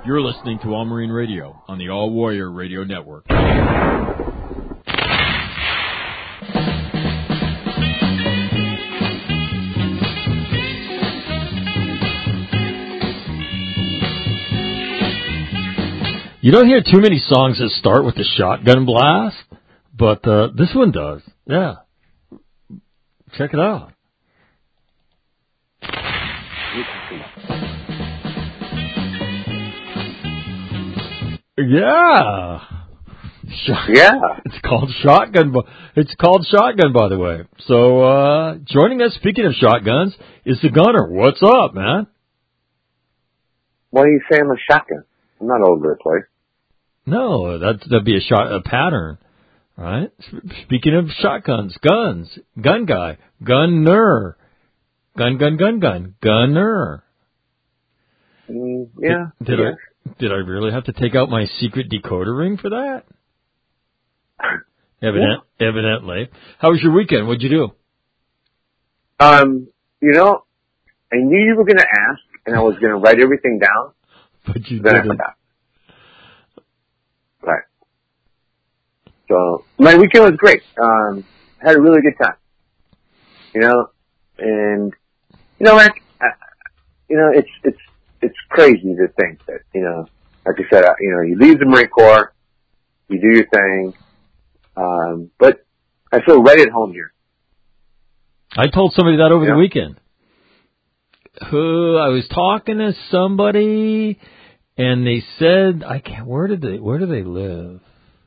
You're listening to All Marine Radio on the All Warrior Radio Network. You don't hear too many songs that start with the shotgun blast, but this one does. Yeah. Check it out. Yeah. It's called Shotgun. It's called Shotgun, by the way. So, joining us, speaking of shotguns, is the Gunner. What's up, man? Why are you saying a shotgun? I'm not all over the place. No, that'd be a pattern, right? Speaking of shotguns, guns, gun guy, gunner, gunner. Yeah. Did I really have to take out my secret decoder ring for that? Evidently. How was your weekend? What'd you do? I knew you were going to ask, and I was going to write everything down. But you then didn't. I forgot. Right. So my weekend was great. Had a really good time. Mac, it's crazy to think that, like I said, you leave the Marine Corps, you do your thing, but I feel right at home here. I told somebody that over the weekend. I was talking to somebody, and they said, where do they live?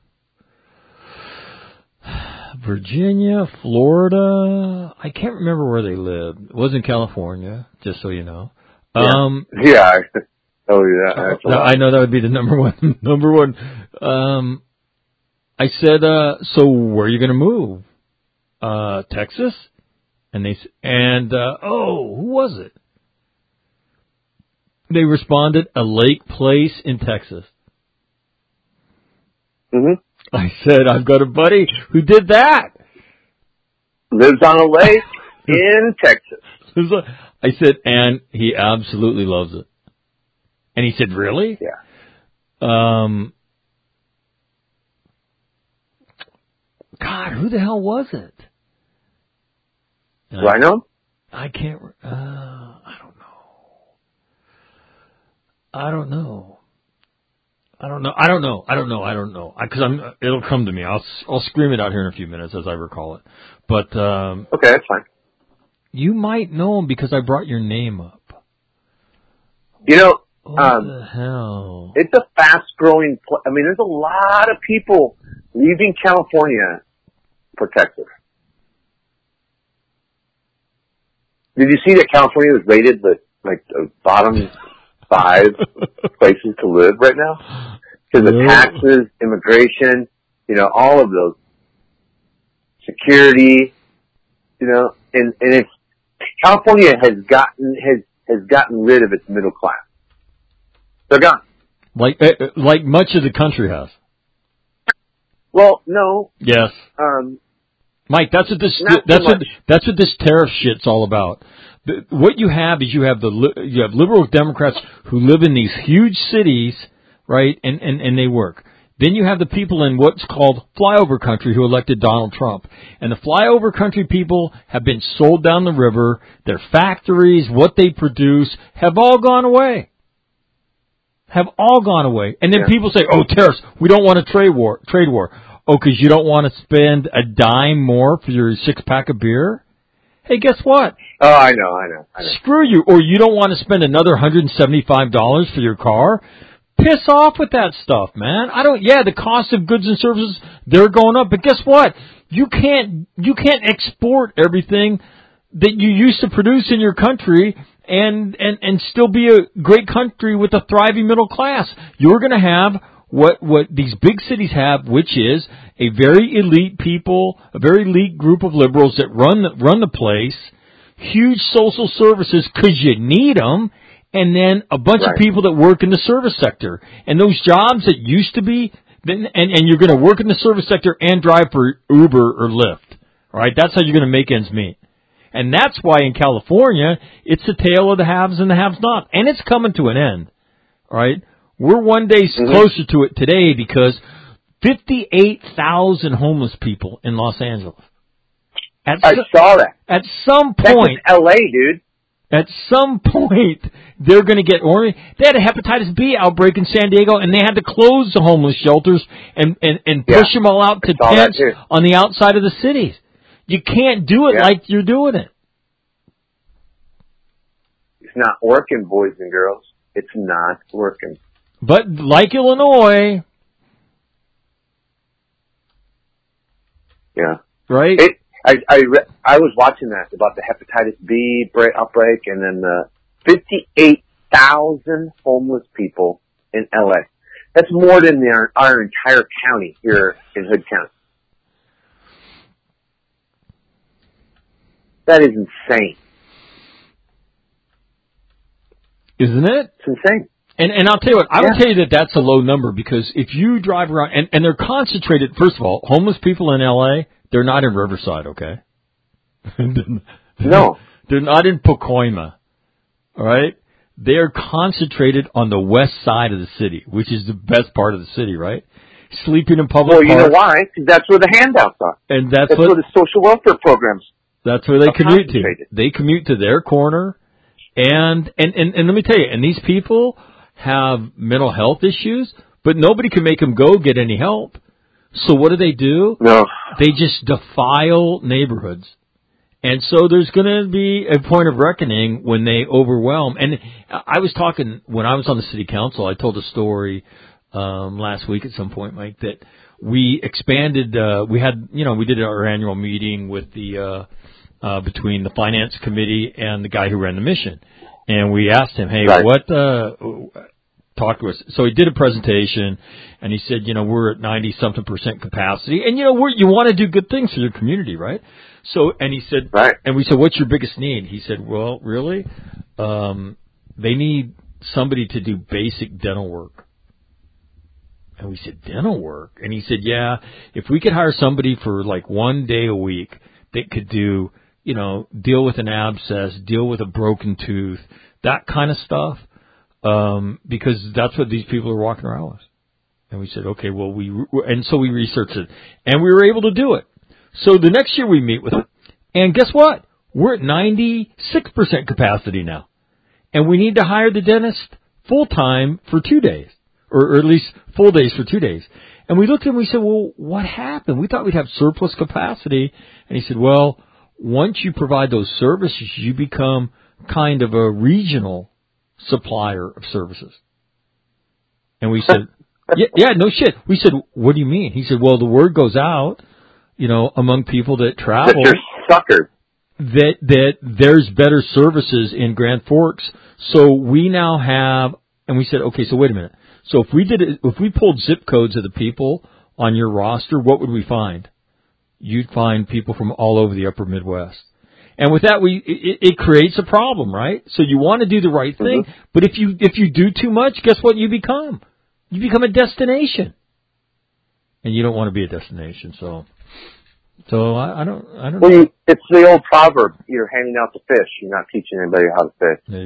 Virginia, Florida. I can't remember where they lived. It wasn't California, just so you know. Yeah. Oh, yeah. I know that would be the number one. I said, so where are you going to move? Texas? And who was it? They responded, a lake place in Texas. Mm-hmm. I said, I've got a buddy who did that. Lives on a lake in Texas. I said, and he absolutely loves it. And he said, really? Yeah. God, who the hell was it? Do I know? I can't, I don't know. Because it'll come to me. I'll scream it out here in a few minutes as I recall it. But, okay, that's fine. You might know him because I brought your name up. What the hell? It's a fast-growing there's a lot of people leaving California for Texas. Did you see that California was rated the bottom 5 places to live right now? Because of taxes, immigration, all of those. Security, and it's, California has gotten rid of its middle class. They're gone. Like much of the country has. Well, no. Yes. Mike, that's what this tariff shit's all about. What you have is you have liberal Democrats who live in these huge cities, right? And they work. Then you have the people in what's called flyover country who elected Donald Trump. And the flyover country people have been sold down the river. Their factories, what they produce, have all gone away. And then people say, oh, tariffs, we don't want a trade war. Oh, because you don't want to spend a dime more for your 6-pack of beer? Hey, guess what? Oh, I know. Screw you. Or you don't want to spend another $175 for your car? Piss off with that stuff, man. The cost of goods and services, they're going up. But guess what? You can't export everything that you used to produce in your country and still be a great country with a thriving middle class. You're going to have what these big cities have, which is a very elite people, a very elite group of liberals that run the place, huge social services because you need them, and then a bunch of people that work in the service sector. And those jobs that used to be, and you're going to work in the service sector and drive for Uber or Lyft. All right, that's how you're going to make ends meet. And that's why in California, it's the tale of the haves and the have-not. And it's coming to an end. All right? We're one day closer to it today because 58,000 homeless people in Los Angeles. I saw that. At some That's point, just LA, dude. At some point, they're going to get ornery. They had a hepatitis B outbreak in San Diego, and they had to close the homeless shelters and push them all out to tents on the outside of the cities. You can't do it like you're doing it. It's not working, boys and girls. It's not working. But like Illinois, right? I was watching that about the hepatitis B outbreak, and then the 58,000 homeless people in LA. That's more than our entire county here in Hood County. That is insane. Isn't it? It's insane. And I'll tell you what, I will tell you that that's a low number because if you drive around, and they're concentrated, first of all, homeless people in LA, they're not in Riverside, okay? No. They're not in Pacoima, all right? They're concentrated on the west side of the city, which is the best part of the city, right? Sleeping in public parks. Well, you know why? Because that's where the handouts are. And that's where the social welfare programs. That's where they commute to. They commute to their corner. And let me tell you, and these people have mental health issues, but nobody can make them go get any help. So what do? No. They just defile neighborhoods. And so there's going to be a point of reckoning when they overwhelm. And I was talking, when I was on the city council, I told a story last week at some point, Mike, that we expanded, we did our annual meeting with the between the finance committee and the guy who ran the mission. And we asked him, hey, talk to us. So he did a presentation, and he said, we're at 90-something% capacity. And, you want to do good things for your community, right? So, and he said, and we said, what's your biggest need? He said, well, really? They need somebody to do basic dental work. And we said, dental work? And he said, yeah, if we could hire somebody for like 1 day a week that could do, deal with an abscess, deal with a broken tooth, that kind of stuff. Because that's what these people are walking around with. And we said, okay, well, so we researched it, and we were able to do it. So the next year we meet with them, and guess what? We're at 96% capacity now. And we need to hire the dentist full-time for 2 days, or at least full days for 2 days. And we looked at him and we said, well, what happened? We thought we'd have surplus capacity. And he said, well, once you provide those services, you become kind of a regional supplier of services. And we said, yeah, no shit. We said, what do you mean? He said, well, the word goes out, among people that travel. That they're suckers. That there's better services in Grand Forks. So we now have, and we said, okay, so wait a minute. So if we pulled zip codes of the people on your roster, what would we find? You'd find people from all over the upper Midwest. And with that, it creates a problem, right? So you want to do the right thing, but if you do too much, guess what you become? You become a destination, and you don't want to be a destination. So I don't know. It's the old proverb: you're handing out the fish, you're not teaching anybody how to fish. There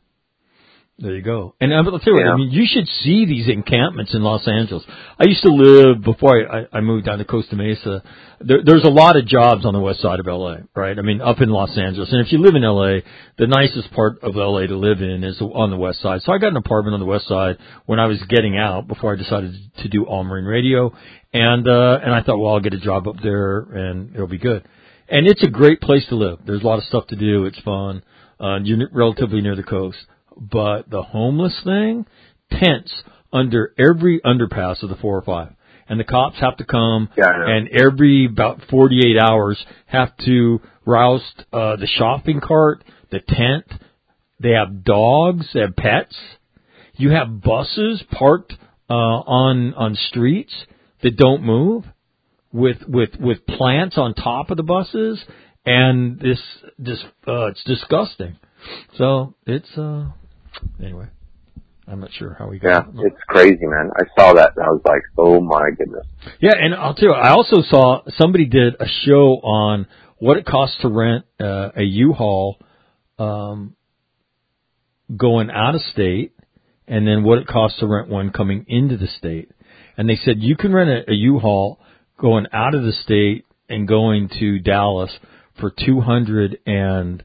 you go. And I'll tell you what, you should see these encampments in Los Angeles. I used to live, before I moved down to Costa Mesa, there's a lot of jobs on the west side of L.A., right? I mean, up in Los Angeles. And if you live in L.A., the nicest part of L.A. to live in is on the west side. So I got an apartment on the west side when I was getting out, before I decided to do All Marine Radio. And I thought, well, I'll get a job up there and it'll be good. And it's a great place to live. There's a lot of stuff to do. It's fun. You're relatively near the coast. But the homeless thing, tents under every underpass of the 405. And the cops have to come, and every about 48 hours have to roust the shopping cart, the tent. They have dogs, they have pets. You have buses parked on streets that don't move with plants on top of the buses, and it's disgusting. So it's anyway, I'm not sure how we got it. It's crazy, man. I saw that and I was like, oh my goodness. Yeah, and I'll tell you, I also saw somebody did a show on what it costs to rent a U-Haul going out of state and then what it costs to rent one coming into the state. And they said you can rent a U-Haul going out of the state and going to Dallas for $230,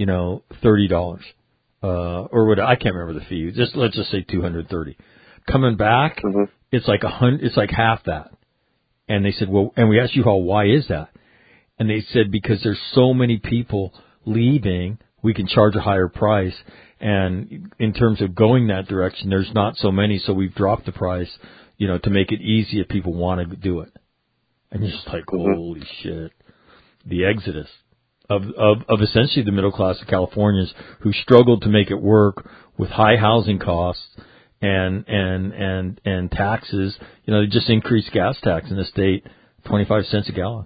or what, I can't remember the fee. Let's just say $230. Coming back, it's like it's like half that. And they said, well, and we asked U-Haul, why is that? And they said, because there's so many people leaving, we can charge a higher price. And in terms of going that direction, there's not so many, so we've dropped the price, to make it easy if people want to do it. And you're just like, holy shit. The exodus of essentially the middle class of Californians who struggled to make it work with high housing costs and taxes. They just increased gas tax in the state 25 cents a gallon.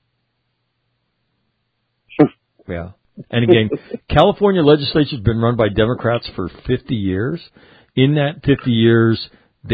Yeah. And again, California legislature's been run by Democrats for 50 years. In that 50 years,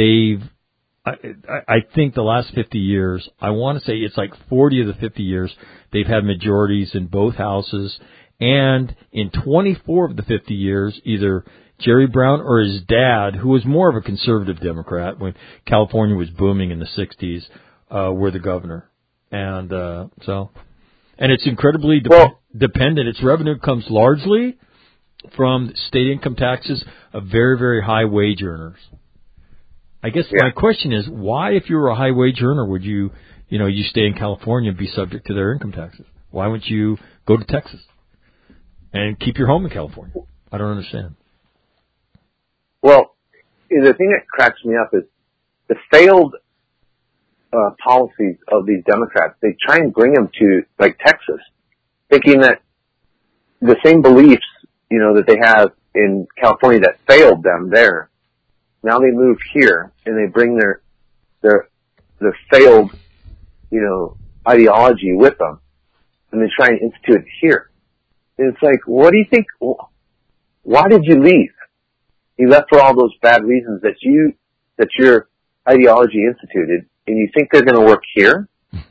I think the last 50 years, I want to say it's like 40 of the 50 years, they've had majorities in both houses. And in 24 of the 50 years, either Jerry Brown or his dad, who was more of a conservative Democrat when California was booming in the 60s, were the governor. And and it's incredibly dependent. Its revenue comes largely from state income taxes of very, very high wage earners. I guess my question is, why, if you were a high wage earner, would you stay in California and be subject to their income taxes? Why wouldn't you go to Texas and keep your home in California? I don't understand. Well, the thing that cracks me up is the failed policies of these Democrats. They try and bring them to, like, Texas, thinking that the same beliefs, that they have in California that failed them there, now they move here and they bring their failed, ideology with them, and they try and institute it here. And it's like, what do you think? Why did you leave? You left for all those bad reasons that your ideology instituted, and you think they're going to work here?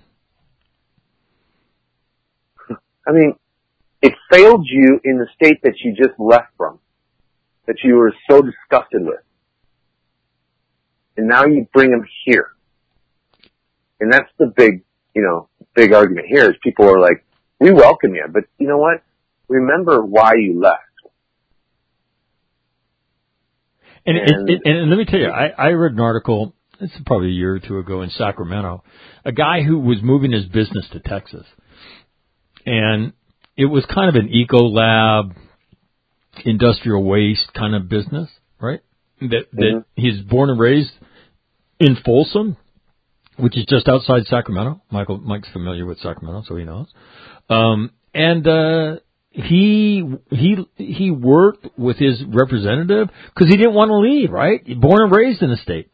I mean, it failed you in the state that you just left from, that you were so disgusted with. And now you bring them here. And that's the big argument here is people are like, we welcome you, but you know what? Remember why you left. And let me tell you, I read an article, this is probably a year or two ago in Sacramento, a guy who was moving his business to Texas. And it was kind of an eco-lab, industrial waste kind of business, right? That he's born and raised in Folsom, which is just outside Sacramento. Mike's familiar with Sacramento, so he knows. He worked with his representative because he didn't want to leave, right? Born and raised in the state.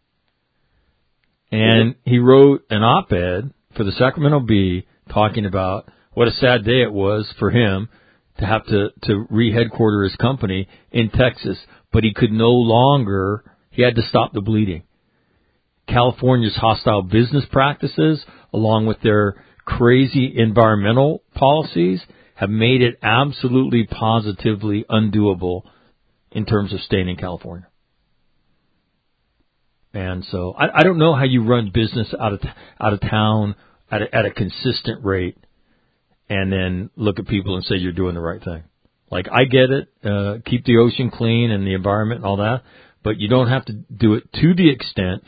And he wrote an op-ed for the Sacramento Bee talking about what a sad day it was for him to have to re-headquarter his company in Texas, but he could no longer, he had to stop the bleeding. California's hostile business practices, along with their crazy environmental policies, have made it absolutely positively undoable in terms of staying in California. And so I don't know how you run business out of town at a consistent rate and then look at people and say you're doing the right thing. Like, I get it, keep the ocean clean and the environment and all that, but you don't have to do it to the extent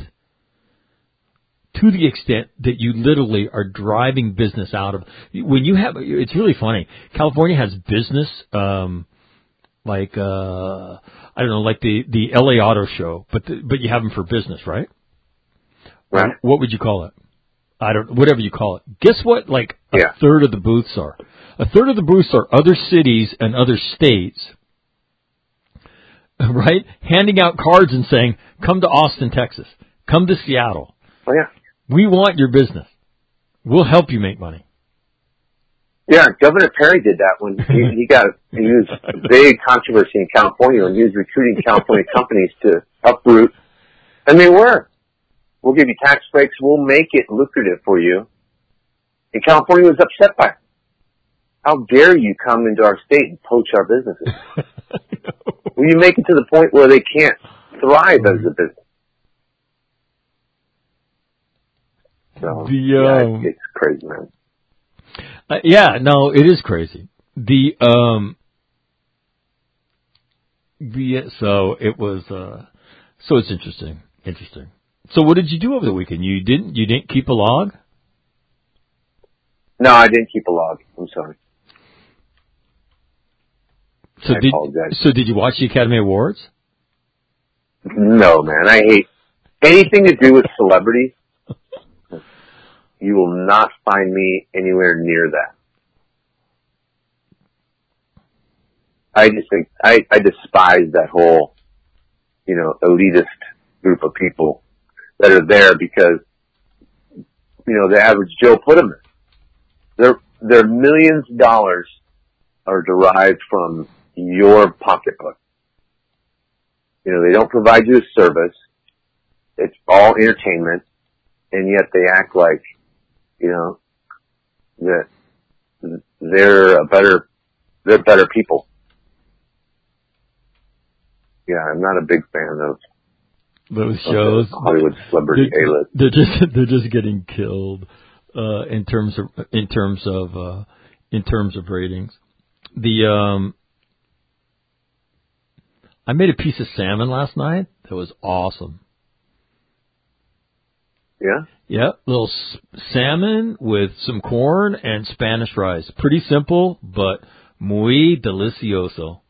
that you literally are driving business out of. When you have, it's really funny. California has business, like the LA Auto Show, but you have them for business, right? Right. What would you call it? Whatever you call it. Guess what? Like a third of the booths are. A third of the booths are other cities and other states, right? Handing out cards and saying, "Come to Austin, Texas. Come to Seattle. Oh yeah. We want your business. We'll help you make money." Yeah, Governor Perry did that when he was a big controversy in California when he was recruiting California companies to uproot. And they were. We'll give you tax breaks. We'll make it lucrative for you. And California was upset by it. How dare you come into our state and poach our businesses? Will you make it to the point where they can't thrive as a business. So, it's crazy, man. No, it is crazy. So it's interesting. So what did you do over the weekend? You didn't keep a log? No, I didn't keep a log. I'm sorry. I apologize. So did you watch the Academy Awards? No, man. I hate anything to do with celebrities. You will not find me anywhere near that. I just think I despise that whole, elitist group of people that are there because, the average Joe put them there. Their millions of dollars are derived from your pocketbook. They don't provide you a service. It's all entertainment, and yet they act like, that they're better people. Yeah, I'm not a big fan of those shows. Hollywood celebrity A-list. They're just getting killed in terms of ratings. I made a piece of salmon last night. That was awesome. Yeah? Yeah, little salmon with some corn and Spanish rice. Pretty simple, but muy delicioso.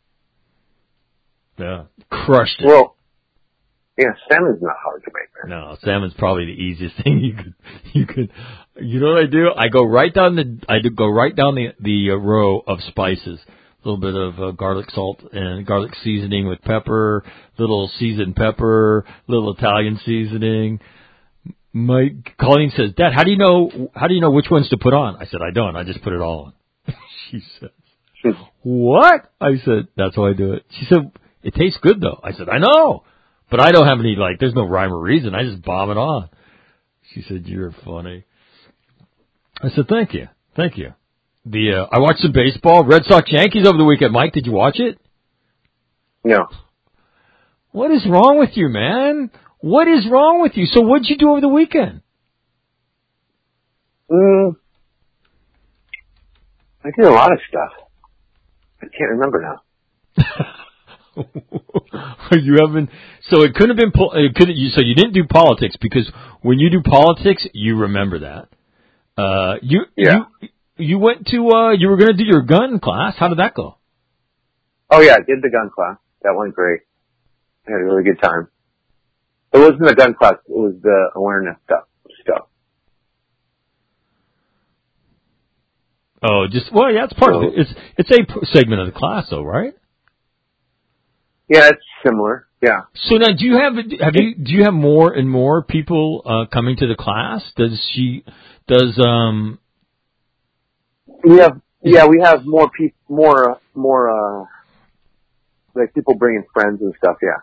Yeah, crushed it. Well, yeah, salmon's not hard to make, man. No, salmon's probably the easiest thing you could. You know what I do? I go right down the row of spices. A little bit of garlic salt and garlic seasoning with pepper, little seasoned pepper, little Italian seasoning. Colleen says, "Dad, how do you know which ones to put on?" I said, "I don't. I just put it all on." She says, "What?" I said, "That's how I do it." She said, "It tastes good though." I said, "I know, but I don't have any there's no rhyme or reason. I just bomb it on." She said, "You're funny." I said, "Thank you." I watched some baseball, Red Sox Yankees over the weekend. Mike, did you watch it? No. What is wrong with you, man? What is wrong with you? So what'd you do over the weekend? I did a lot of stuff. I can't remember now. You haven't. So it couldn't have been. So you didn't do politics because when you do politics, you remember that. You went to. You were going to do your gun class. How did that go? Oh yeah, I did the gun class. That went great. I had a really good time. It wasn't the gun class. It was the awareness stuff. Oh, it's part of it. It's a segment of the class, though, right? Yeah, it's similar. Yeah. So now, do you have more and more people coming to the class? We have more people, more like people bringing friends and stuff. Yeah.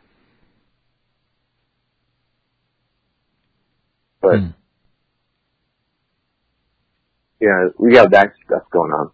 But yeah, we have that stuff going on.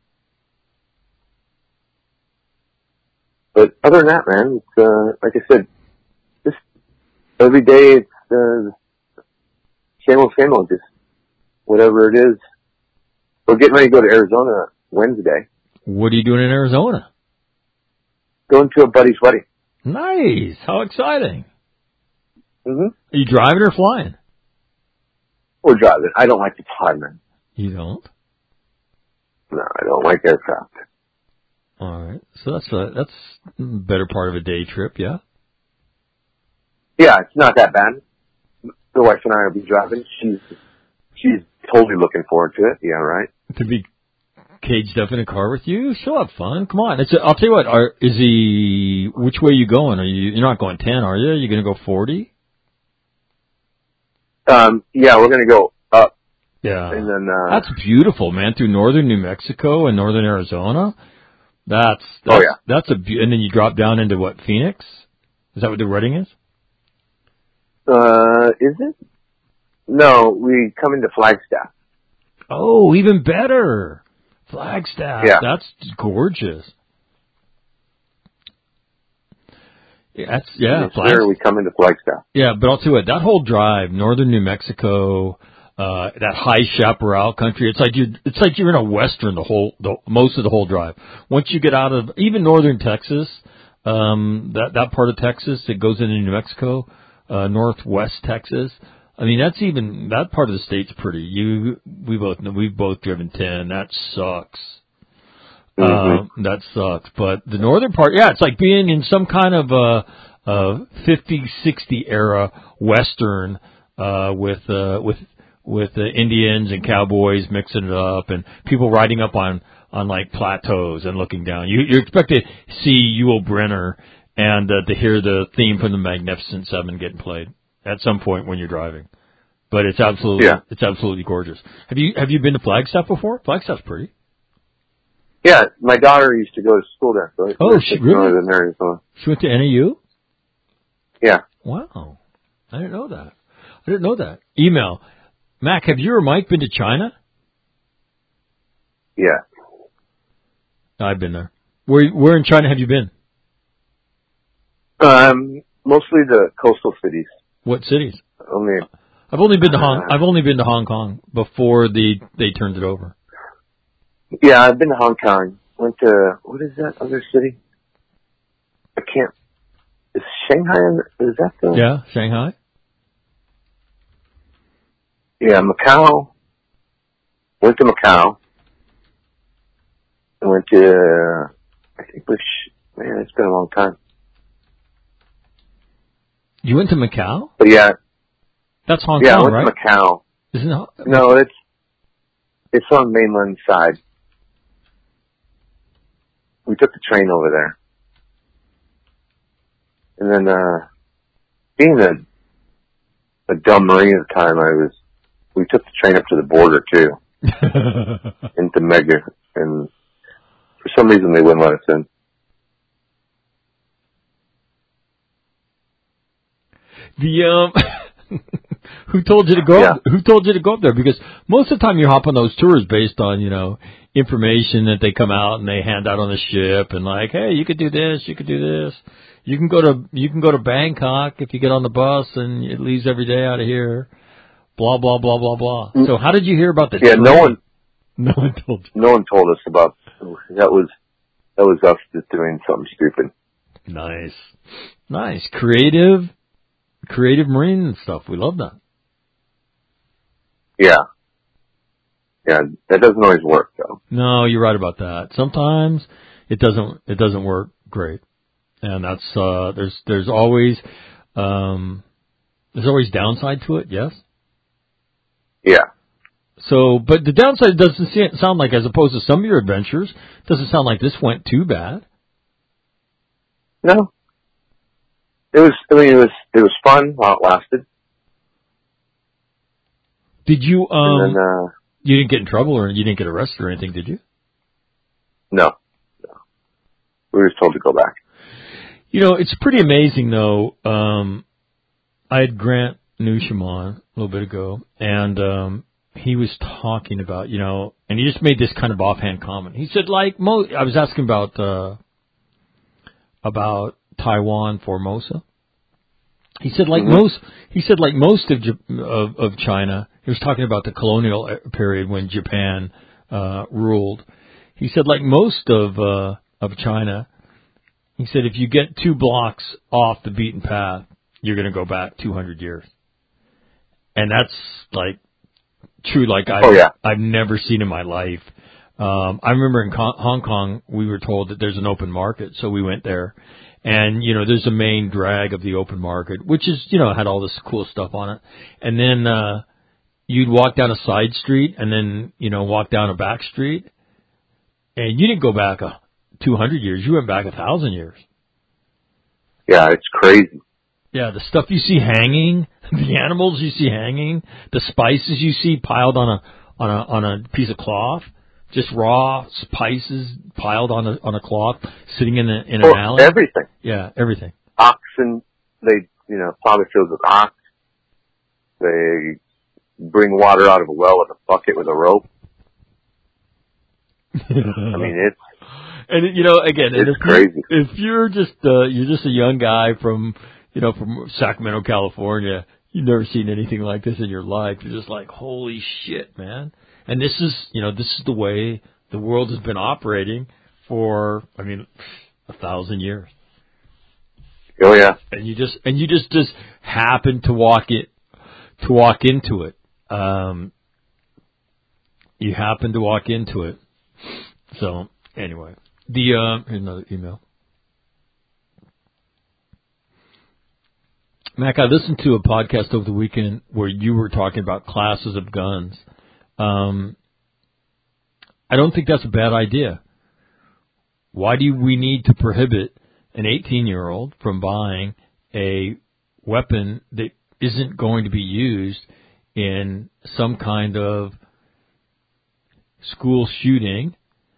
But other than that, man, it's, like I said, just every day it's same old, just whatever it is. We're getting ready to go to Arizona Wednesday. What are you doing in Arizona? Going to a buddy's wedding. Nice. How exciting. Mm-hmm. Are you driving or flying? We're driving. I don't like to fly, man. You don't? No, I don't like aircraft. All right. So that's a better part of a day trip, yeah? Yeah, it's not that bad. The wife and I will be driving. She's totally looking forward to it. Yeah, right. To be caged up in a car with you? She'll have fun. Come on. I'll tell you what, which way are you going? You're not going 10, are you? You're going to go 40? Yeah, we're going to go up. Yeah. And then, that's beautiful, man. Through northern New Mexico and northern Arizona. That's and then you drop down into what, Phoenix? Is that what the wedding is? Is it? No, we come into Flagstaff. Oh, even better. Flagstaff. Yeah. That's gorgeous. Where we come into Flagstaff. Yeah, but I'll tell you what, that whole drive, northern New Mexico, that high chaparral country, it's like you're in a western most of the whole drive. Once you get out of even northern Texas, that part of Texas that goes into New Mexico, northwest Texas. I mean, that part of the state's pretty. We've both driven 10. That sucks. That sucks. But the northern part, yeah, it's like being in some kind of a 50, 60 era western with the Indians and cowboys mixing it up and people riding up on like plateaus and looking down. You expect to see Yul Brynner and to hear the theme from the Magnificent Seven getting played at some point when you're driving. But it's absolutely gorgeous. Have you been to Flagstaff before? Flagstaff's pretty. Yeah, my daughter used to go to school there. So she really? She went to NAU? Yeah. Wow. I didn't know that. Email. Mac, have you or Mike been to China? Yeah. I've been there. Where in China have you been? Mostly the coastal cities. What cities? I've only been to Hong Kong before they turned it over. Yeah, I've been to Hong Kong. Went to, what is that other city? Is Shanghai, is that the? Yeah, Shanghai. Yeah, Macau. Went to Macau. I went to, I think it's been a long time. You went to Macau? But yeah. That's Hong Kong, right? Yeah, I went to Macau. Isn't it? No, it's on the mainland side. We took the train over there. And then, being a dumb Marine at the time, we took the train up to the border too. Into Mega. And for some reason they wouldn't let us in. Who told you to go? Who told you to go up there? Because most of the time you hop on those tours based on information that they come out and they hand out on the ship and like, hey, you could do this, you could do this. You can go to Bangkok if you get on the bus and it leaves every day out of here. Blah blah blah blah blah. So how did you hear about the train? No one told you. No one told us about that. Was us just doing something stupid. Nice, creative Marine and stuff. We love that. Yeah, that doesn't always work though. No, you're right about that. Sometimes it doesn't work great, and that's there's always downside to it. Yes. Yeah. So, but the downside doesn't sound like, as opposed to some of your adventures, doesn't sound like this went too bad. No. It was fun while it lasted. Did you, you didn't get in trouble or you didn't get arrested or anything, did you? No. We were just told to go back. It's pretty amazing though. I had Grant Newsham on a little bit ago and, he was talking about, and he just made this kind of offhand comment. He said, I was asking about Taiwan, Formosa. He said, most of China, he was talking about the colonial period when Japan, ruled. He said, like most of China, he said, if you get 2 blocks off the beaten path, you're going to go back 200 years. And that's true, I've never seen in my life. I remember in Hong Kong, we were told that there's an open market, so we went there. And, there's a main drag of the open market, which is, had all this cool stuff on it. And then, you'd walk down a side street and then, walk down a back street. And you didn't go back 200 years, you went back 1,000 years. Yeah, it's crazy. Yeah, the stuff you see hanging, the animals you see hanging, the spices you see piled on a piece of cloth, just raw spices piled on a cloth, sitting in an alley. Everything. Yeah, everything. Oxen, they plow the fields with ox. They bring water out of a well with a bucket with a rope. I mean, And again, it's crazy. If you're just a young guy from Sacramento, California, you've never seen anything like this in your life. You're just like, holy shit, man. And this is the way the world has been operating for 1,000 years. Oh yeah. And you just happen to walk into it. You happen to walk into it. So anyway, here's another email. Mac, I listened to a podcast over the weekend where you were talking about classes of guns. I don't think that's a bad idea. Why do we need to prohibit an 18-year-old from buying a weapon that isn't going to be used in some kind of school shooting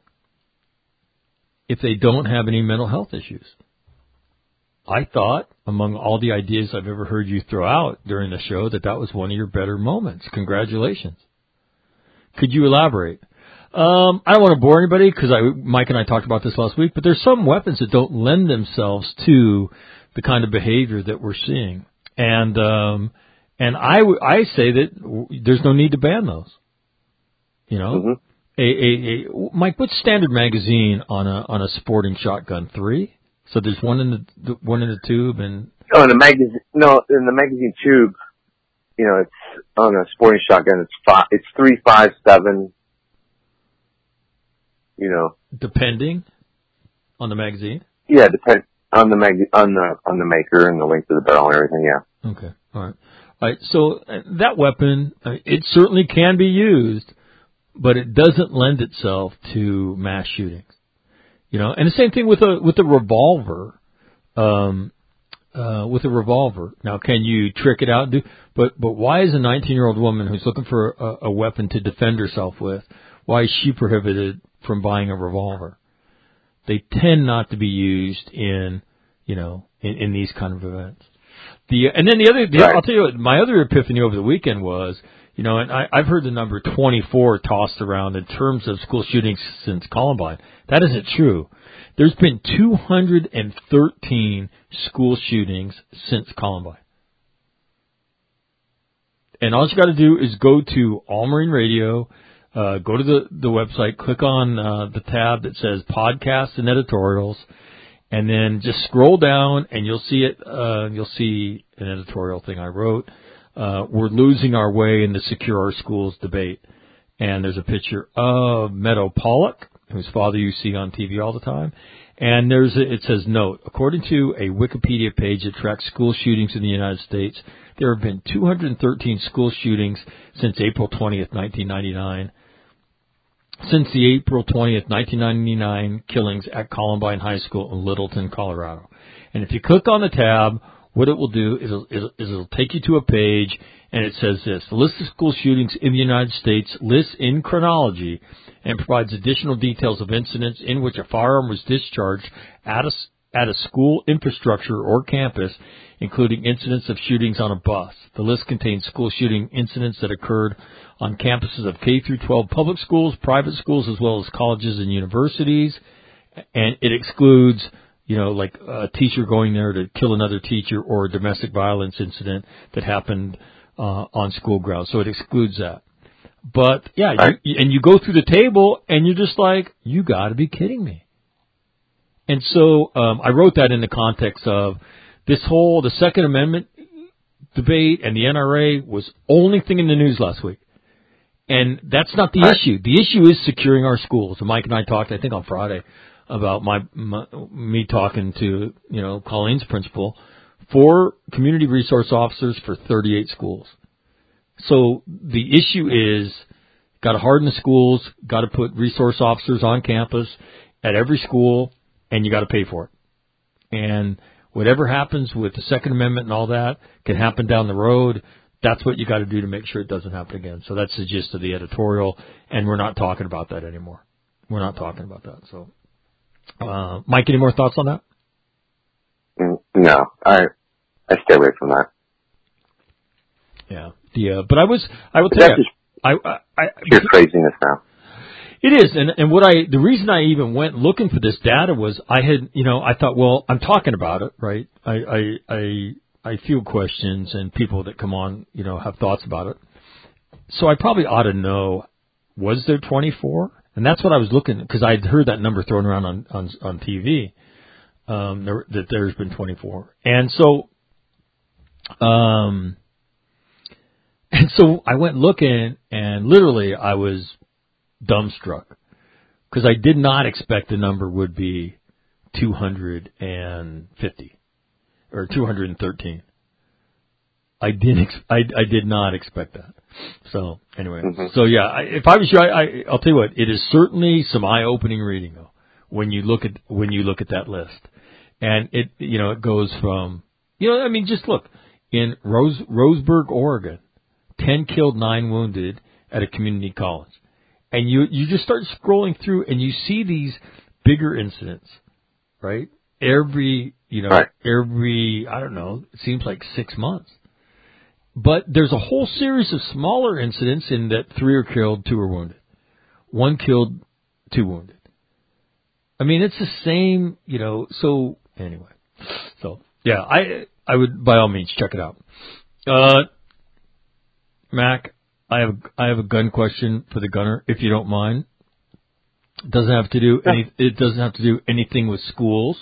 if they don't have any mental health issues? I thought, among all the ideas I've ever heard you throw out during the show, that was one of your better moments. Congratulations. Could you elaborate? I don't want to bore anybody because Mike and I talked about this last week, but there's some weapons that don't lend themselves to the kind of behavior that we're seeing. And I say that there's no need to ban those. Mm-hmm. Mike, what's standard magazine on a sporting shotgun? 3? So there's one in the tube and in the magazine tube, it's on a sporting shotgun. It's 3.57. Depending on the magazine. Yeah, depend on the on the maker and the length of the barrel and everything. Yeah. Okay. All right. So that weapon, it certainly can be used, but it doesn't lend itself to mass shootings. And the same thing with a revolver. With a revolver. Now, can you trick it out? But why is a 19-year-old woman who's looking for a weapon to defend herself with, why is she prohibited from buying a revolver? They tend not to be used in these kind of events. And then Right. I'll tell you what, my other epiphany over the weekend was, and I've heard the number 24 tossed around in terms of school shootings since Columbine. That isn't true. There's been 213 school shootings since Columbine. And all you got to do is go to All Marine Radio, go to the website, click on the tab that says Podcasts and Editorials, and then just scroll down and you'll see it. You'll see an editorial thing I wrote. We're losing our way in the Secure Our Schools debate. And there's a picture of Meadow Pollock, whose father you see on TV all the time. And it says, note, according to a Wikipedia page that tracks school shootings in the United States, there have been 213 school shootings since April 20th, 1999. Since the April 20th, 1999 killings at Columbine High School in Littleton, Colorado. And if you click on the tab, what it will do is it'll take you to a page, and it says this: the list of school shootings in the United States lists in chronology and provides additional details of incidents in which a firearm was discharged at a school infrastructure or campus, including incidents of shootings on a bus. The list contains school shooting incidents that occurred on campuses of K through 12 public schools, private schools, as well as colleges and universities, and it excludes like a teacher going there to kill another teacher or a domestic violence incident that happened on school grounds. So it excludes that. But, yeah, you go through the table, and you're just like, you got to be kidding me. And so I wrote that in the context of the Second Amendment debate and the NRA was only thing in the news last week. And that's not the issue. The issue is securing our schools. And Mike and I talked, I think, on Friday about me talking to, Colleen's principal, 4 community resource officers for 38 schools. So the issue is, got to harden the schools, got to put resource officers on campus at every school, and you got to pay for it. And whatever happens with the Second Amendment and all that can happen down the road. That's what you got to do to make sure it doesn't happen again. So that's the gist of the editorial, and we're not talking about that anymore. We're not talking about that. So, Mike, any more thoughts on that? No, I stay away from that. Yeah. But I will tell you, pure craziness now. It is, and the reason I even went looking for this data was I thought, well, I'm talking about it, right? I field questions and people that come on, have thoughts about it. So I probably ought to know, was there 24? And that's what I was looking, because I'd heard that number thrown around on TV, that there's been 24. And so I went looking, and literally I was dumbstruck, because I did not expect the number would be 250 or 213. I did not expect that. So anyway, So yeah, if I was you, I'll tell you what, it is certainly some eye-opening reading though when you look at that list, and it goes from just look in Roseburg, Oregon, 10 killed, 9 wounded at a community college, and you just start scrolling through and you see these bigger incidents, right? Every I don't know, it seems like 6 months. But there's a whole series of smaller incidents in that 3 are killed, 2 are wounded. 1 killed, 2 wounded. I mean, it's the same, so anyway. So, yeah, I would, by all means, check it out. Mac, I have a gun question for the gunner, if you don't mind. It doesn't have to do anything with schools.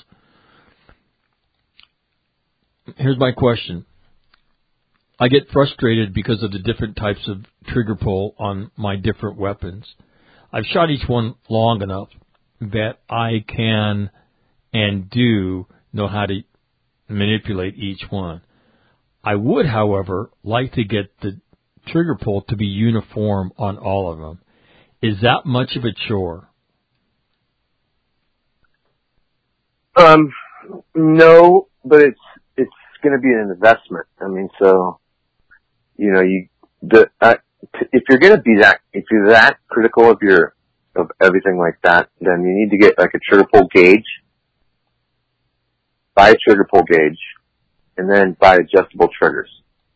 Here's my question. I get frustrated because of the different types of trigger pull on my different weapons. I've shot each one long enough that I can and do know how to manipulate each one. I would, however, like to get the trigger pull to be uniform on all of them. Is that much of a chore? No, but it's going to be an investment. I mean, so, if you're going to be if you're that critical of everything like that, then you need to get like a trigger pull gauge, buy a trigger pull gauge, and then buy adjustable triggers.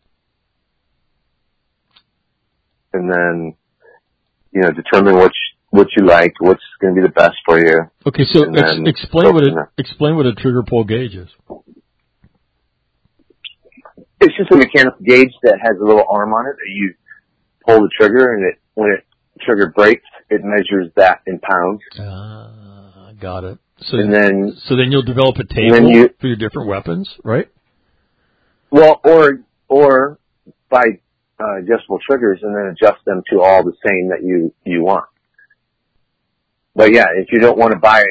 And then, determine what you like, what's going to be the best for you. Okay, so explain what a trigger pull gauge is. It's just a mechanical gauge that has a little arm on it that you pull the trigger, and when it trigger breaks, it measures that in pounds. Got it. So then you'll develop a table for your different weapons, right? Well, or buy adjustable triggers and then adjust them to all the same that you want. But yeah, if you don't want to buy,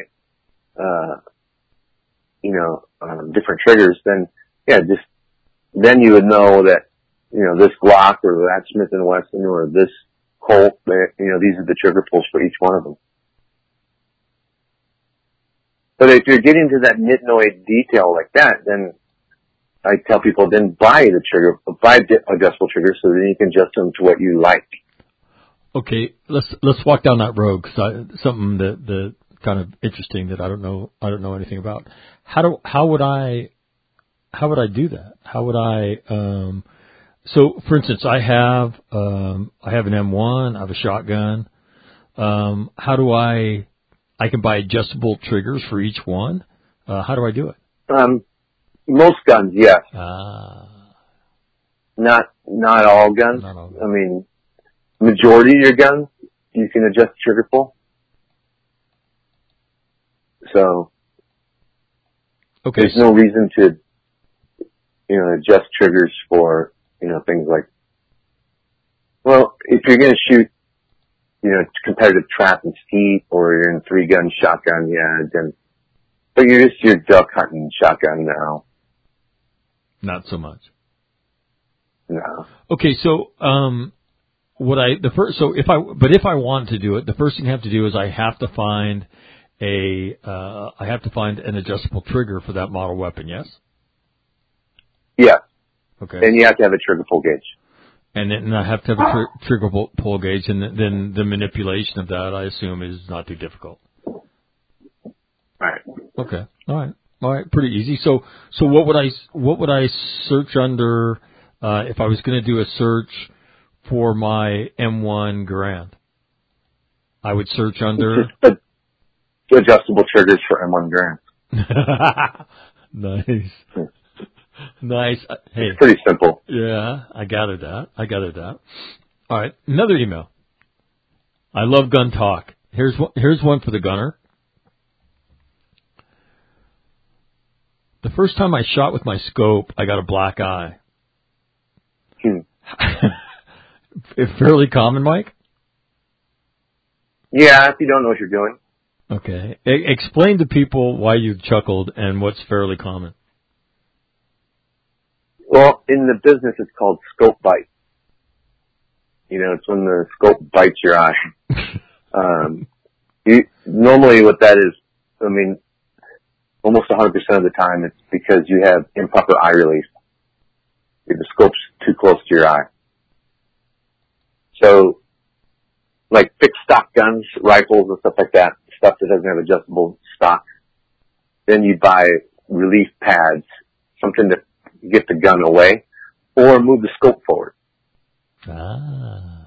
different triggers, then yeah, then you would know that, this Glock or that Smith & Wesson or this Colt, these are the trigger pulls for each one of them. But if you're getting to that nitnoid detail like that, then I tell people then buy adjustable triggers so that you can adjust them to what you like. Okay, let's walk down that road, because something that kind of interesting that I don't know anything about. How would I do that? How would I? So, for instance, I have an M1, I have a shotgun. How do I can buy adjustable triggers for each one. How do I do it? Most guns, yes. Not all guns. Not all guns. I mean, majority of your guns, you can adjust the trigger pull. So, there's no reason to, adjust triggers for, things like, well, if you're going to shoot, competitive trap and skeet, or you're in 3-gun shotgun, yeah, then, but you're duck hunting shotgun now. Not so much. No. Okay, so, if I want to do it, the first thing I have to do is I have to find an adjustable trigger for that model weapon, yes? Yeah. Okay. And you have to have a trigger pull gauge. And then I have to have a trigger pull gauge, and then the manipulation of that, I assume, is not too difficult. Right. Okay. All right. Pretty easy. So what would I search under if I was going to do a search for my M1 Garand? I would search under It's just adjustable triggers for M1 Garand. Nice. Nice. Hey. It's pretty simple. Yeah, I gathered that. All right, another email. I love gun talk. Here's one for the gunner. The first time I shot with my scope, I got a black eye. Fairly common, Mike? Yeah, if you don't know what you're doing. Okay. Explain to people why you chuckled and what's fairly common. Well, in the business, it's called scope bite. It's when the scope bites your eye. Normally what that is, almost 100% of the time, it's because you have improper eye relief. The scope's too close to your eye. So, like fixed stock guns, rifles, and stuff like that, stuff that doesn't have adjustable stock, then you buy relief pads, something to get the gun away, or move the scope forward. Ah.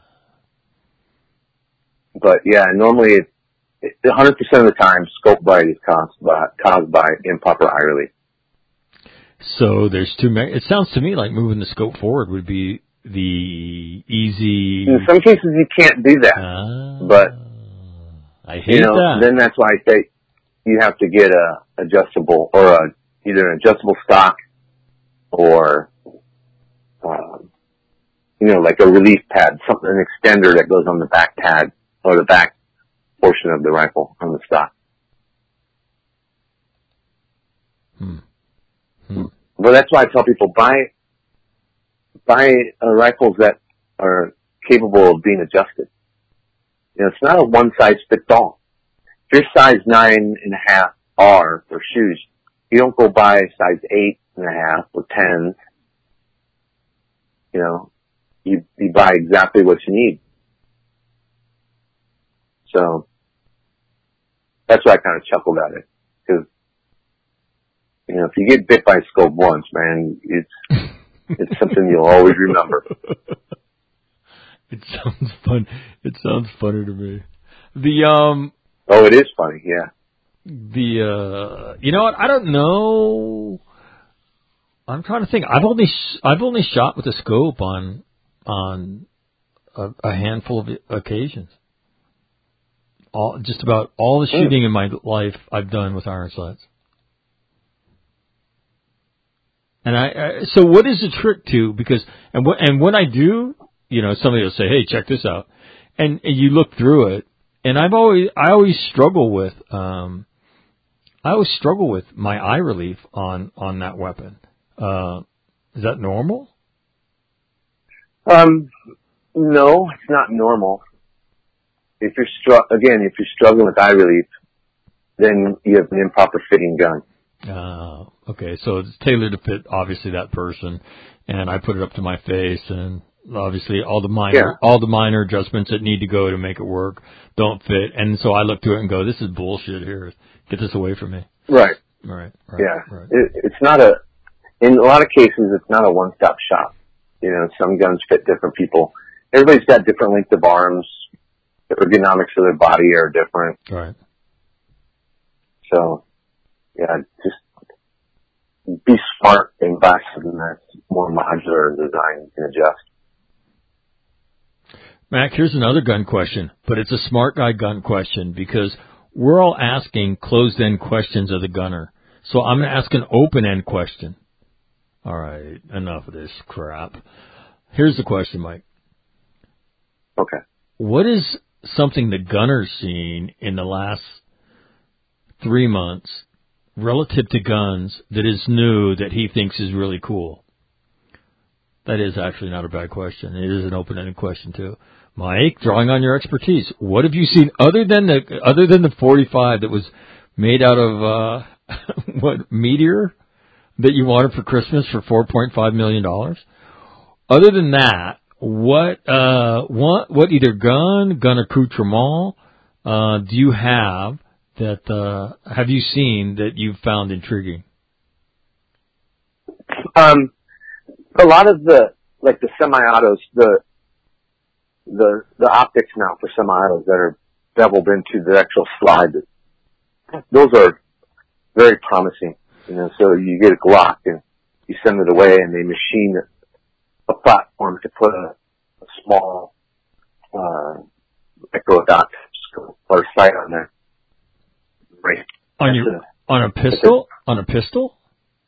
But yeah, normally 100% of the time, scope bite is caused by improper eye relief. So there's it sounds to me like moving the scope forward would be the easy. In some cases, you can't do that. But I hate that. Then that's why I say you have to get a adjustable or either an adjustable stock or like a relief pad, an extender that goes on the back pad or the back portion of the rifle on the stock. Well, that's why I tell people buy rifles that are capable of being adjusted. It's not a one size fits all. If you're size 9.5 R for shoes, you don't go buy size 8.5 or 10. You buy exactly what you need. So that's why I kind of chuckled at it, because if you get bit by a scope once, man, it's something you'll always remember. It sounds fun. It sounds funny to me. Oh, it is funny, yeah. You know what? I don't know. I'm trying to think. I've only shot with a scope on a handful of occasions. Just about all the shooting in my life I've done with iron sights. And so what is the trick to, because, and when I do, somebody will say, hey, check this out. And you look through it, and I always struggle with my eye relief on that weapon. Is that normal? No, it's not normal. If you're struggling with eye relief, then you have an improper fitting gun. Okay, so it's tailored to fit obviously that person, and I put it up to my face, and obviously all the minor adjustments that need to go to make it work don't fit, and so I look to it and go, this is bullshit here. Get this away from me. Right. Right. Yeah. Right. It's not in a lot of cases, it's not a one-stop shop. Some guns fit different people. Everybody's got different length of arms. The ergonomics of their body are different. Right. So, yeah, just be smart and buy something that's more modular in design you can adjust. Mac, here's another gun question, but it's a smart guy gun question because we're all asking closed-end questions of the gunner. So I'm going to ask an open-end question. All right, enough of this crap. Here's the question, Mike. Okay. What is something the gunner's seen in the last 3 months relative to guns that is new that he thinks is really cool? That is actually not a bad question. It is an open-ended question too. Mike, drawing on your expertise, what have you seen other than the 45 that was made out of what, Meteor that you wanted for Christmas for $4.5 million? Other than that, what either gun accoutrement do you have that have you seen that you've found intriguing? A lot of the semi-autos, the optics now for semi-autos that are beveled into the actual slide. Those are very promising. So you get a Glock and you send it away, and they machine a platform to put a small micro dot or sight on there. Right. On a pistol? On a pistol?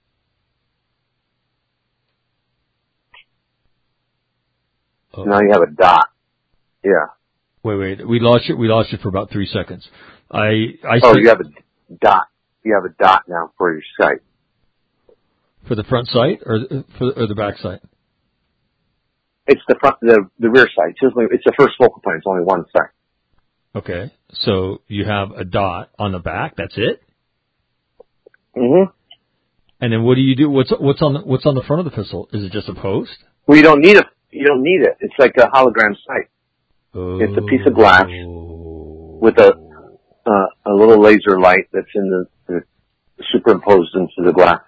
So now you have a dot. Yeah. Wait. We lost you for about 3 seconds. You have a dot. You have a dot now for your sight. For the front sight or the back sight? It's the front, the rear sight. It's the first focal point. It's only one sight. Okay. So you have a dot on the back. That's it? Mm-hmm. And then what do you do? What's on the front of the pistol? Is it just a post? Well, you don't need it. It's like a hologram sight. Oh. It's a piece of glass with a little laser light that's superimposed into the glass.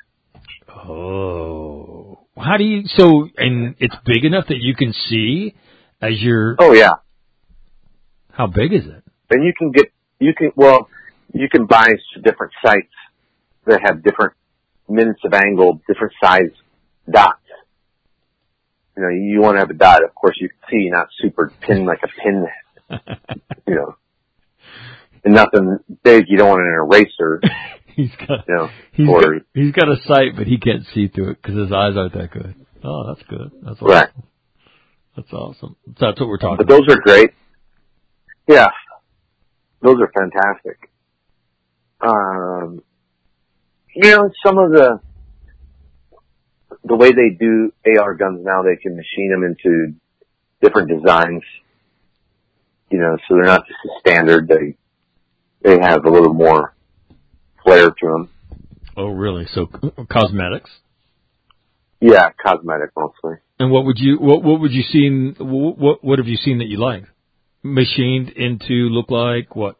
Oh. How do you, and it's big enough that you can see as you're... Oh, yeah. How big is it? And you can buy different sights that have different minutes of angle, different size dots. You want to have a dot, of course, you can see, not super pin like a pin, and nothing big. You don't want an eraser. He's got a sight, but he can't see through it because his eyes aren't that good. Oh, that's good. That's awesome. Right. That's awesome. That's what we're talking about. But those are great. Yeah. Those are fantastic. Some of the way they do AR guns now, they can machine them into different designs. So they're not just a standard. They have a little more flair to them. Oh, really? So cosmetics? Yeah, cosmetic mostly. And what have you seen that you like? Machined into look like what?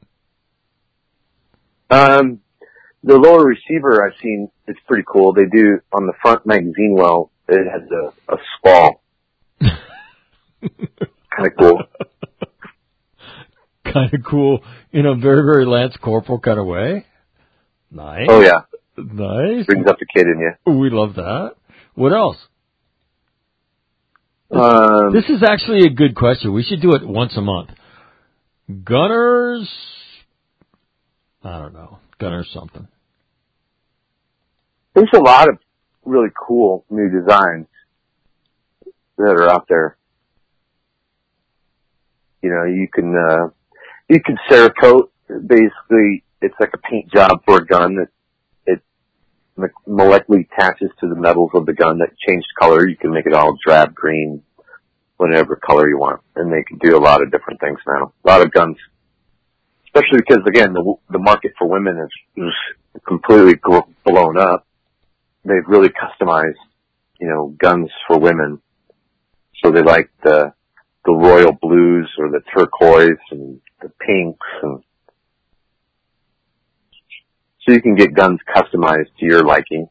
The lower receiver I've seen, it's pretty cool. They do on the front magazine well, it has a skull. Kind of cool. Kind of cool in a very, very Lance Corporal kind of way. Nice. Oh, yeah. Nice. Brings up the kid in you. We love that. What else? This is actually a good question. We should do it once a month. Gunners, I don't know. Gunners something. There's a lot of really cool new designs that are out there. You can Cerakote. Basically, it's like a paint job for a gun that it molecularly attaches to the metals of the gun that change color. You can make it all drab green, whatever color you want. And they can do a lot of different things now. A lot of guns. Especially because, again, the market for women is completely blown up. They've really customized, guns for women. So they like the royal blues or the turquoise and the pinks. And so you can get guns customized to your liking.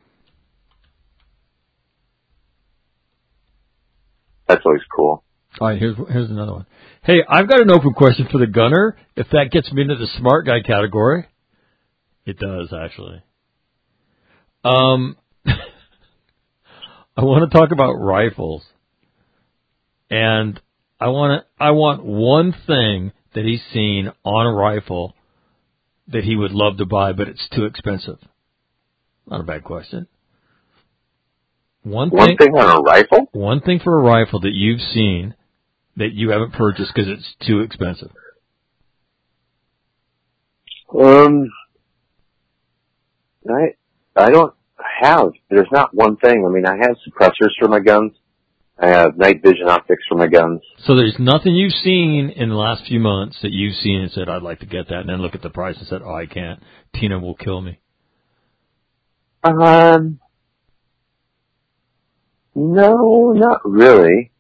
That's always cool. All right, here's another one. Hey, I've got an open question for the gunner. If that gets me into the smart guy category, it does actually. I want to talk about rifles, and I want one thing that he's seen on a rifle that he would love to buy, but it's too expensive. Not a bad question. One thing on a rifle? One thing for a rifle that you've seen that you haven't purchased because it's too expensive. I don't have. There's not one thing. I mean, I have suppressors for my guns. I have night vision optics for my guns. So there's nothing you've seen in the last few months that you've seen and said, I'd like to get that, and then look at the price and said, oh, I can't. Tina will kill me. No, not really.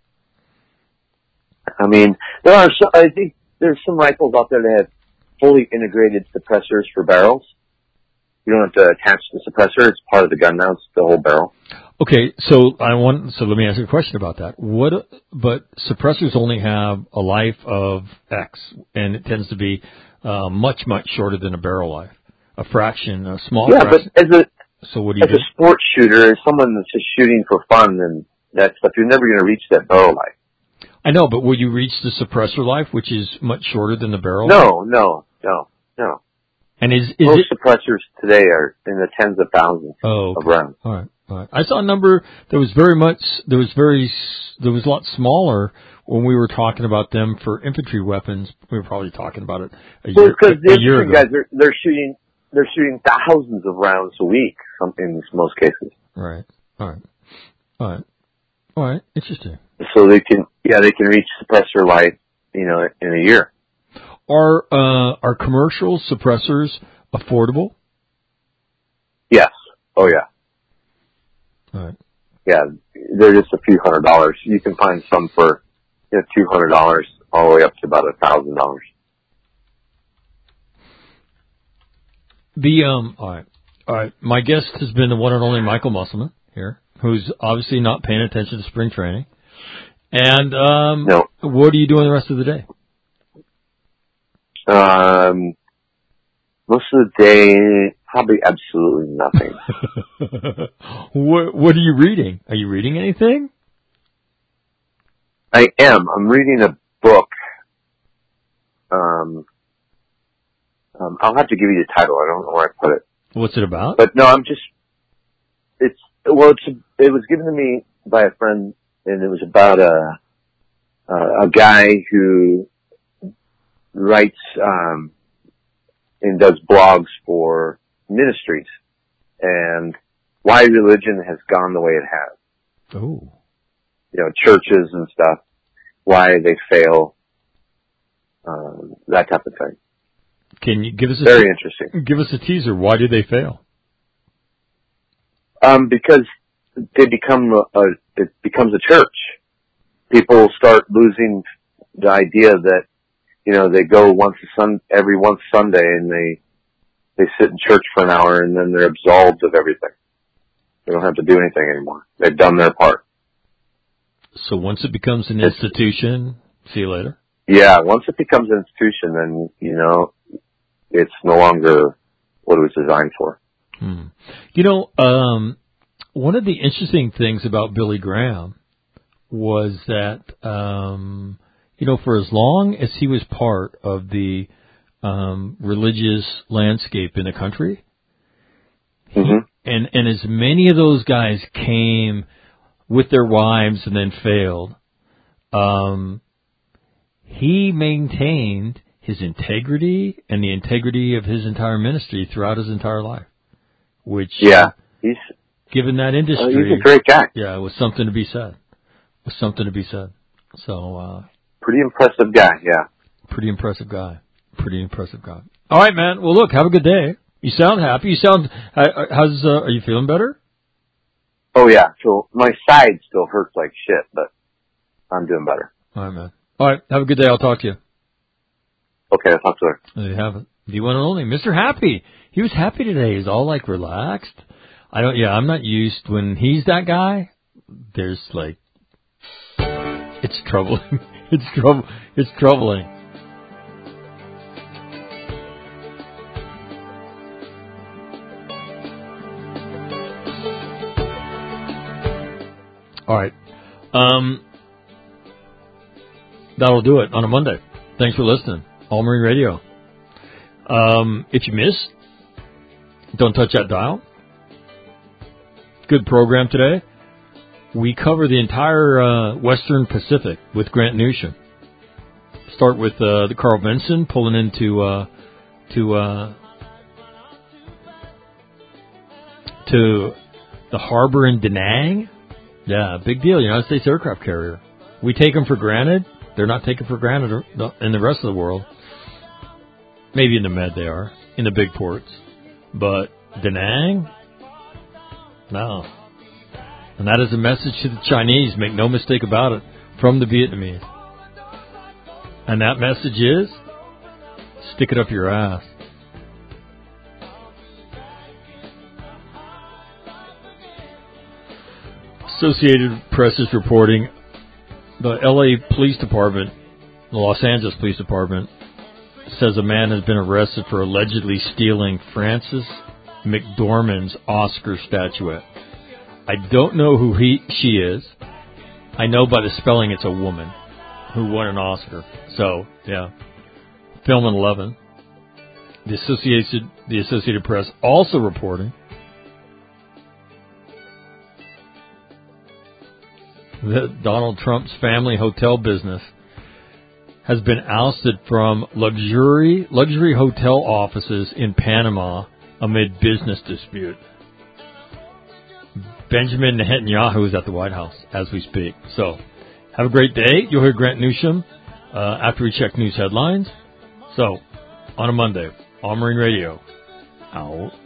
I mean, I think there's some rifles out there that have fully integrated suppressors for barrels. You don't have to attach the suppressor. It's part of the gun now. It's the whole barrel. Okay, so let me ask you a question about that. But suppressors only have a life of X, and it tends to be much shorter than a barrel life, a small fraction. But so what do you do? As a sports shooter, as someone that's just shooting for fun and that stuff, you're never going to reach that barrel life. I know, but will you reach the suppressor life, which is much shorter than the barrel? No. And most suppressors today are in the tens of thousands of rounds. All right. I saw a number that was a lot smaller when we were talking about them for infantry weapons. We were probably talking about it a year ago. Guys, they're shooting thousands of rounds a week in most cases. Right. All right. Interesting. So they can reach suppressor life, in a year. Are commercial suppressors affordable? Yes. Oh yeah. All right. Yeah, they're just a few $100s. You can find some for $200 all the way up to about $1,000. All right. My guest has been the one and only Michael Musselman here, who's obviously not paying attention to spring training. And no. What are you doing the rest of the day? Most of the day, probably absolutely nothing. What are you reading? Are you reading anything? I am. I'm reading a book. I'll have to give you the title. I don't know where I put it. What's it about? But no, it was given to me by a friend, and it was about a guy who writes and does blogs for ministries and why religion has gone the way it has. Oh. Churches and stuff, why they fail, that type of thing. Can you give us very interesting? Give us a teaser. Why do they fail? Because they it becomes a church. People start losing the idea that they go every Sunday and they sit in church for an hour and then they're absolved of everything. They don't have to do anything anymore. They've done their part. So once it becomes an institution, see you later? Yeah, once it becomes an institution, then, it's no longer what it was designed for. One of the interesting things about Billy Graham was that, for as long as he was part of the religious landscape in the country, and as many of those guys came with their wives and then failed, he maintained his integrity and the integrity of his entire ministry throughout his entire life. Which, he's given that industry, he's a great guy. Yeah, it was something to be said. So, pretty impressive guy. Yeah, pretty impressive guy. All right, man. Well, look, have a good day. You sound happy. You sound. Are you feeling better? Oh yeah. So my side still hurts like shit, but I'm doing better. All right, man. All right. Have a good day. I'll talk to you. Okay, I'll talk to her. There you have it. The one and only Mr. Happy. He was happy today. He's all like relaxed. I'm not used when he's that guy. There's it's troubling. It's troubling. All right. That'll do it on a Monday. Thanks for listening. All Marine Radio. If you missed, don't touch that dial. Good program today. We cover the entire Western Pacific with Grant Newsham. Start with the Carl Vinson pulling into the harbor in Da Nang. Yeah, big deal. United States aircraft carrier. We take them for granted. They're not taken for granted in the rest of the world. Maybe in the Med they are, in the big ports. But Da Nang? No. And that is a message to the Chinese, make no mistake about it, from the Vietnamese. And that message is, stick it up your ass. Associated Press is reporting the LA Police Department, the Los Angeles Police Department, says a man has been arrested for allegedly stealing Frances McDormand's Oscar statuette. I don't know who she is. I know by the spelling it's a woman who won an Oscar. So, yeah. Film in 11. The Associated Press also reporting that Donald Trump's family hotel business has been ousted from luxury hotel offices in Panama amid business dispute. Benjamin Netanyahu is at the White House as we speak. So, have a great day. You'll hear Grant Newsham after we check news headlines. So, on a Monday, All Marine Radio, out.